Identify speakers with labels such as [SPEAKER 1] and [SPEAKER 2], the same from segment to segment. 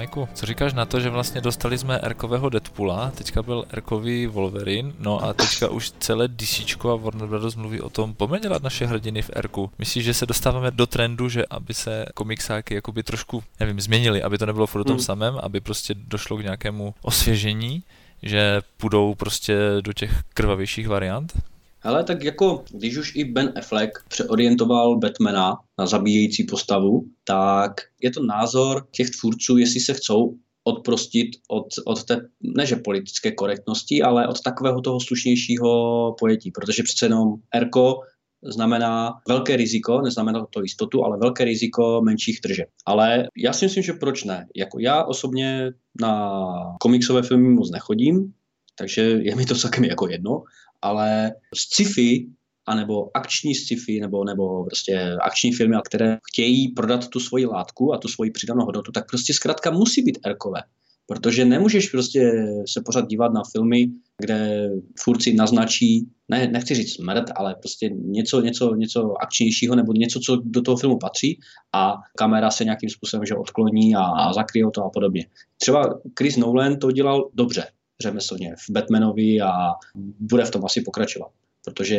[SPEAKER 1] Majku, co říkáš na to, že vlastně dostali jsme Erkového Deadpoola, teďka byl Erkový Wolverine, no a teďka už celé DCčko a Warner Bros. Mluví o tom, pojďme dělat naše hrdiny v Erku. Myslíš, že se dostáváme do trendu, že aby se komiksáky jakoby trošku, nevím, změnili, aby to nebylo furt o tom samém, aby prostě došlo k nějakému osvěžení, že půjdou prostě do těch krvavějších variant?
[SPEAKER 2] Ale tak jako, když už i Ben Affleck přeorientoval Batmana na zabíjející postavu, tak je to názor těch tvůrců, jestli se chcou odprostit od té, neže politické korektnosti, ale od takového toho slušnějšího pojetí, protože přece jenom Erko znamená velké riziko, neznamená to jistotu, ale velké riziko menších tržeb. Ale já si myslím, že proč ne? Jako já osobně na komiksové filmy moc nechodím, takže je mi to celkem jako jedno, ale sci-fi, anebo akční sci-fi, nebo prostě akční filmy, které chtějí prodat tu svoji látku a tu svoji přidanou hodnotu, tak prostě zkrátka musí být erkové. Protože nemůžeš prostě se pořád dívat na filmy, kde tvůrci naznačí, nechci říct smrt, ale prostě něco akčnějšího nebo něco, co do toho filmu patří a kamera se nějakým způsobem že odkloní a zakryje to a podobně. Třeba Chris Nolan to dělal dobře, řemeslně v Batmanovi a bude v tom asi pokračovat, protože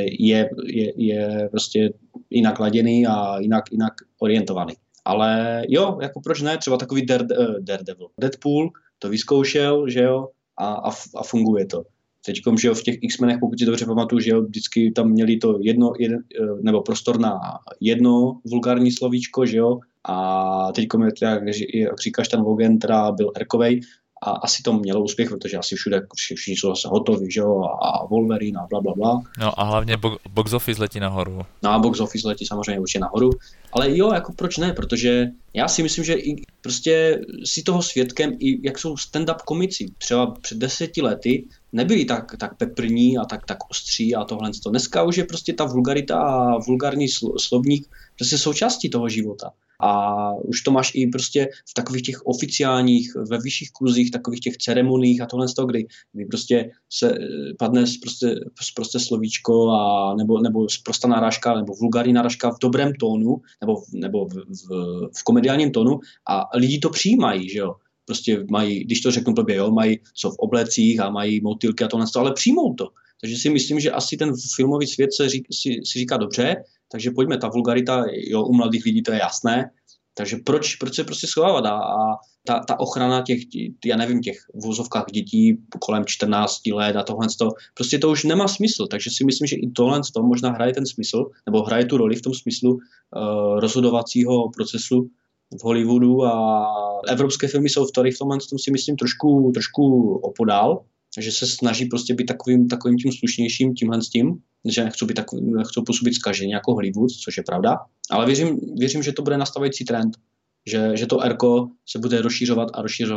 [SPEAKER 2] je prostě jinak laděný a jinak orientovaný. Ale jo, jako proč ne, třeba takový Daredevil. Deadpool to vyzkoušel, že jo, a funguje to. Teďkom, že jo, v těch X-menech, pokud si dobře pamatuju, že jo, vždycky tam měli to nebo prostor na jedno vulgární slovíčko, že jo, a teďkom je to, jak říkáš, ten Logan teda byl erkovej, a asi to mělo úspěch, protože asi všude všichni jsou zase hotoví, že jo, a Wolverine a blablabla.
[SPEAKER 1] No a hlavně box office letí nahoru.
[SPEAKER 2] No a box office letí samozřejmě určitě nahoru, ale jo, jako proč ne, protože já si myslím, že i prostě si toho svědkem, i jak jsou stand-up komici, třeba před 10 lety nebyli tak peprní a tak ostří a tohle. Dneska už je prostě ta vulgarita a vulgární slovník prostě součástí toho života. A už to máš i prostě v takových těch oficiálních, ve vyšších kruzích, takových těch ceremoniích a tohle z toho, kdy prostě se padne prostě slovíčko a nebo sprostá narážka, nebo vulgární narážka v dobrém tónu, nebo v komediálním tónu a lidi to přijímají, že jo. Prostě mají, když to řeknu blbě, jo, jsou v oblecích a mají motýlky a tohle, ale přijmou to. Takže si myslím, že asi ten filmový svět si říká dobře, takže pojďme, ta vulgarita, jo, u mladých lidí to je jasné, takže proč se prostě schovávat a ta ochrana těch v vozovkách dětí kolem 14 let a tohle, prostě to už nemá smysl, takže si myslím, že i tohle možná hraje ten smysl, nebo hraje tu roli v tom smyslu rozhodovacího procesu v Hollywoodu a evropské filmy jsou v tomhle si myslím trošku opodál, že se snaží prostě být takovým tím slušnějším tímhle s tím, že nechcou působit zkaženě jako Hollywood, což je pravda, ale věřím, že to bude nastávající trend, že to erko se bude rozšiřovat.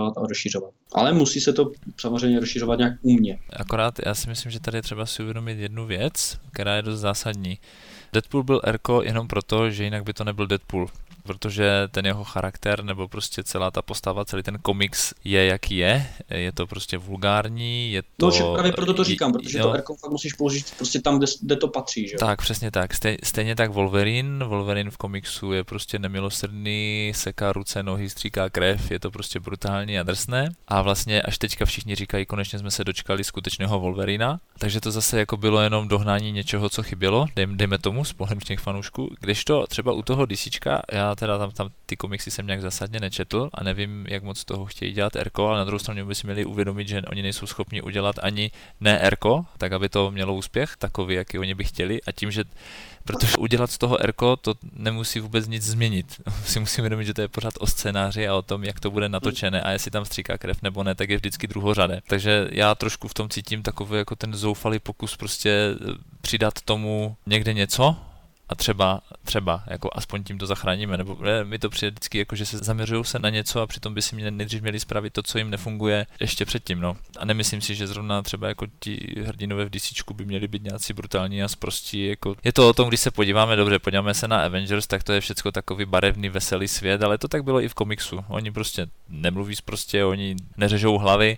[SPEAKER 2] Ale musí se to samozřejmě rozšiřovat nějak umně.
[SPEAKER 1] Akorát já si myslím, že tady je třeba si uvědomit jednu věc, která je dost zásadní. Deadpool byl erko jenom proto, že jinak by to nebyl Deadpool. Protože ten jeho charakter, nebo prostě celá ta postava, celý ten komiks je, jaký je to prostě vulgární, je to...
[SPEAKER 2] No, právě proto to říkám, protože to erko fakt musíš položit prostě tam, kde to patří, že jo?
[SPEAKER 1] Tak, přesně tak. Stejně tak Wolverine v komiksu je prostě nemilosrdný, seká ruce, nohy, stříká krev, je to prostě brutální a drsné. A vlastně až teďka všichni říkají, konečně jsme se dočkali skutečného Wolverina, takže to zase jako bylo jenom dohnání něčeho, co chybělo, dejme tomu z pohledu těch fanoušků, kdežto třeba u toho DCčka, já teda tam ty komiksy jsem nějak zásadně nečetl a nevím, jak moc toho chtějí dělat erko, ale na druhou stranu by si měli uvědomit, že oni nejsou schopni udělat ani ne erko, tak aby to mělo úspěch, takový, jaký oni by chtěli a tím, že protože udělat z toho erko, to nemusí vůbec nic změnit. Si musím uvědomit, že to je pořád o scénáři a o tom, jak to bude natočené a jestli tam stříká krev nebo ne, tak je vždycky druhořadé. Takže já trošku v tom cítím takový jako ten zoufalý pokus prostě přidat tomu někde něco, a třeba jako aspoň tím to zachráníme, nebo mi to přijde vždycky jako, že se zaměřují se na něco a přitom by si nejdřív měli spravit to, co jim nefunguje ještě předtím, no. A nemyslím si, že zrovna třeba jako ti hrdinové v DCčku by měli být nějací brutální a sprostí, jako je to o tom, když se podíváme se na Avengers, tak to je všecko takový barevný, veselý svět, ale to tak bylo i v komiksu. Oni prostě nemluví sprostě, oni neřežou hlavy,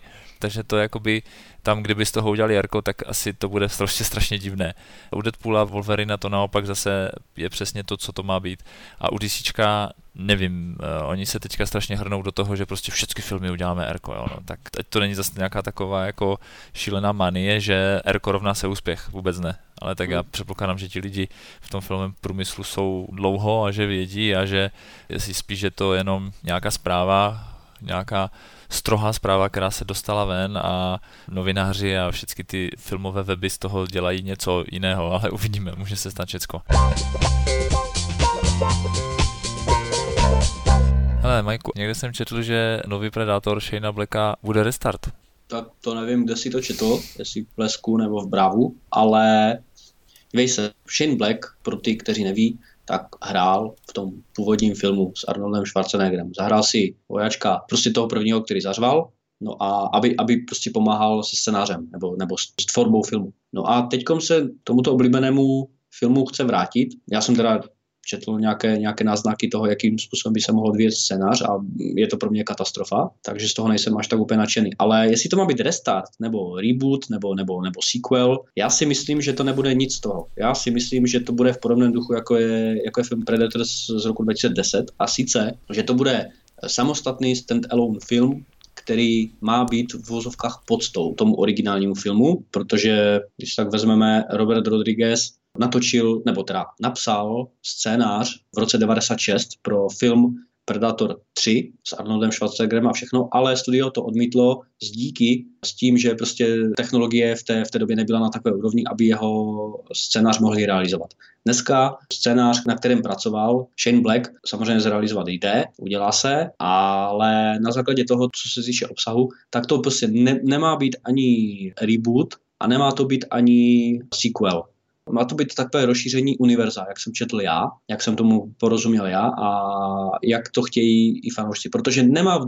[SPEAKER 1] takže to jakoby tam, kdyby z toho udělali Jarko, tak asi to bude strašně divné. U Deadpoola, Wolverina to naopak zase je přesně to, co to má být. A u DCčka nevím, oni se teďka strašně hrnou do toho, že prostě všechny filmy uděláme Erko, jo, no, tak teď to není zase nějaká taková jako šílená manie, že Erko rovná se úspěch, vůbec ne. Ale tak já předpokládám, že ti lidi v tom filmovém průmyslu jsou dlouho a že vědí a že si spíš, že to je jenom nějaká zpráva, nějaká strohá zpráva, která se dostala ven a novináři a všechny ty filmové weby z toho dělají něco jiného, ale uvidíme, může se stát všecko. Hele, Majku, někde jsem četl, že nový Predator Shana Blacka bude restart.
[SPEAKER 2] Tak to nevím, kde si to četl, jestli v Blesku nebo v Bravu, ale dívej se, Shane Black, pro ty, kteří neví, tak hrál v tom původním filmu s Arnoldem Schwarzeneggerem. Zahrál si vojáčka, prostě toho prvního, který zařval, no a aby prostě pomáhal se scénářem nebo s tvorbou filmu. No a teďkom se tomuto oblíbenému filmu chce vrátit. Já jsem teda četl nějaké náznaky toho, jakým způsobem by se mohl odvíjet scénář a je to pro mě katastrofa, takže z toho nejsem až tak úplně nadšený. Ale jestli to má být restart, nebo reboot, nebo sequel, já si myslím, že to nebude nic z toho. Já si myslím, že to bude v podobném duchu, jako je film Predator z roku 2010 a sice, že to bude samostatný stand-alone film, který má být v vozovkách podstou tomu originálnímu filmu, protože když tak vezmeme, Robert Rodriguez napsal scénář v roce 96 pro film Predator 3 s Arnoldem Schwarzeneggerem a všechno, ale studio to odmítlo s tím, že prostě technologie v té době nebyla na takové úrovni, aby jeho scénář mohli realizovat. Dneska scénář, na kterém pracoval Shane Black, samozřejmě zrealizovat jde, udělá se, ale na základě toho, co se týče obsahu, tak to prostě nemá být ani reboot a nemá to být ani sequel. Má to být takové rozšíření univerza, jak jsem četl já, jak jsem tomu porozuměl já a jak to chtějí i fanoušci. Protože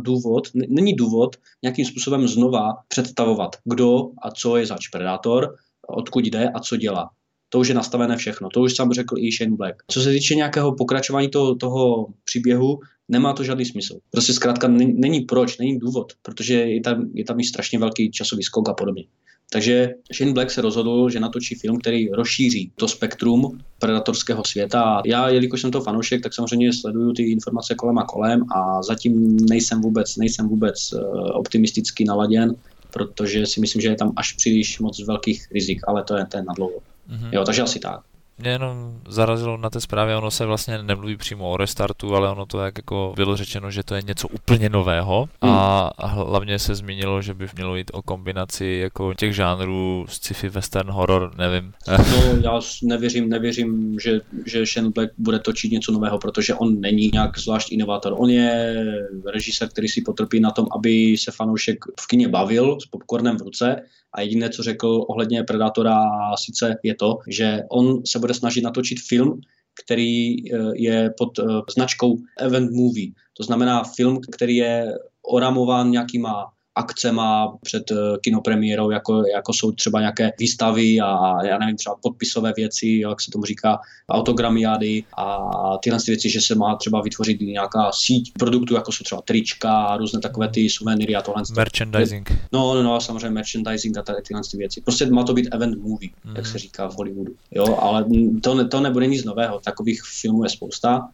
[SPEAKER 2] není důvod nějakým způsobem znova představovat, kdo a co je zač Predator, odkud jde a co dělá. To už je nastavené všechno, to už sám řekl i Shane Black. Co se týče nějakého pokračování toho příběhu, nemá to žádný smysl. Prostě zkrátka není důvod, protože je tam i strašně velký časový skok a podobně. Takže Shane Black se rozhodl, že natočí film, který rozšíří to spektrum predatorského světa. Já, jelikož jsem to fanoušek, tak samozřejmě sleduju ty informace kolem a kolem a zatím nejsem vůbec optimisticky naladěn, protože si myslím, že je tam až příliš moc velkých rizik, ale to je na dlouho. Mm-hmm. Jo, takže asi tak.
[SPEAKER 1] Mě jenom zarazilo na té zprávě, ono se vlastně nemluví přímo o restartu, ale ono to jako bylo řečeno, že to je něco úplně nového a hlavně se zmínilo, že by mělo jít o kombinaci jako těch žánrů sci-fi, western, horror, nevím.
[SPEAKER 2] No, já nevěřím, že Shane Black bude točit něco nového, protože on není nějak zvlášť inovátor. On je režisér, který si potrpí na tom, aby se fanoušek v kině bavil s popcornem v ruce. A jediné, co řekl ohledně Predatora, sice je to, že on se bude snažit natočit film, který je pod značkou event movie. To znamená film, který je oramován nějakýma akcema před kinopremiérou, jako jsou třeba nějaké výstavy a já nevím, třeba podpisové věci, jak se tomu říká, autogramiády a tyhle věci, že se má třeba vytvořit nějaká síť produktů, jako jsou třeba trička a různé takové ty suvenýry a tohle.
[SPEAKER 1] Merchandising.
[SPEAKER 2] No, samozřejmě merchandising a tyhle věci. Prostě má to být event movie, jak se říká v Hollywoodu. Jo, ale to nebude nic nového, takových filmů je spousta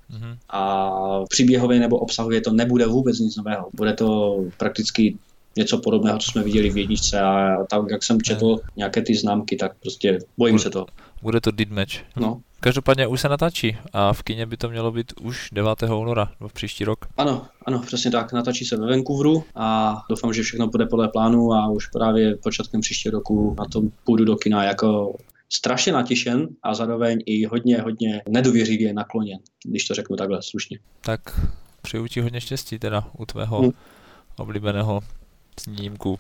[SPEAKER 2] a příběhově nebo obsahově to nebude vůbec nic nového. Bude to prakticky něco podobného, co jsme viděli v jedničce a tak, jak jsem četl nějaké ty známky, tak prostě bojím se toho.
[SPEAKER 1] Bude to deathmatch.
[SPEAKER 2] No.
[SPEAKER 1] Každopádně už se natáčí a v kině by to mělo být už 9. února, v příští rok.
[SPEAKER 2] Ano, přesně tak. Natáčí se ve Vancouveru a doufám, že všechno bude podle plánu a už právě počátkem příštího roku na tom půjdu do kina jako strašně natěšen a zároveň i hodně nedůvěřivě nakloněn, když to řeknu takhle slušně.
[SPEAKER 1] Tak přeju ti hodně štěstí teda u tvého oblíbeného snímku.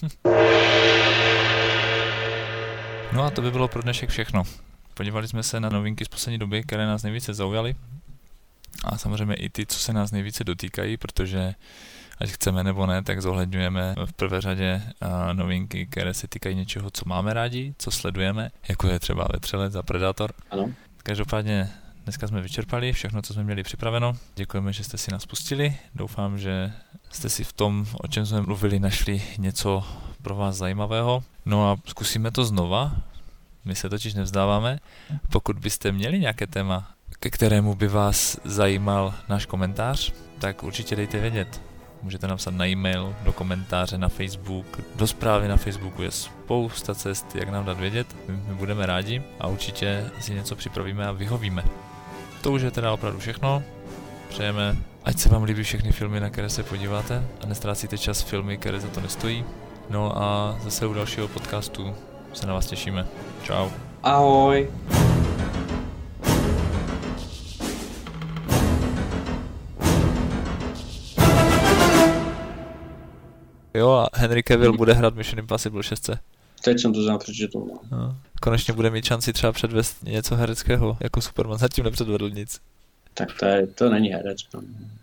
[SPEAKER 1] No a to by bylo pro dnešek všechno. Podívali jsme se na novinky z poslední doby, které nás nejvíce zaujaly. A samozřejmě i ty, co se nás nejvíce dotýkají, protože ať chceme nebo ne, tak zohledňujeme v prvé řadě novinky, které se týkají něčeho, co máme rádi, co sledujeme, jako je třeba Vetřelec a Predator.
[SPEAKER 2] Ano.
[SPEAKER 1] Každopádně dneska jsme vyčerpali všechno, co jsme měli připraveno. Děkujeme, že jste si nás pustili. Doufám, že jste si v tom, o čem jsme mluvili, našli něco pro vás zajímavého. No a zkusíme to znova. My se totiž nevzdáváme. Pokud byste měli nějaké téma, ke kterému by vás zajímal náš komentář, tak určitě dejte vědět. Můžete napsat na e-mail, do komentáře na Facebook, do zprávy na Facebooku je spousta cest, jak nám dát vědět. My budeme rádi a určitě si něco připravíme a vyhovíme. To už je teda opravdu všechno. Přejeme, ať se vám líbí všechny filmy, na které se podíváte a nestrácíte čas filmy, které za to nestojí. No a zase u dalšího podcastu se na vás těšíme. Čau.
[SPEAKER 2] Ahoj.
[SPEAKER 1] Jo a Henry Cavill bude hrát Mission Impossible 6.
[SPEAKER 2] Teď jsem to znal přečetl.
[SPEAKER 1] No. Konečně bude mít šanci třeba předvést něco hereckého, jako Superman, zatím nepředvedl nic.
[SPEAKER 2] Tak to není herec.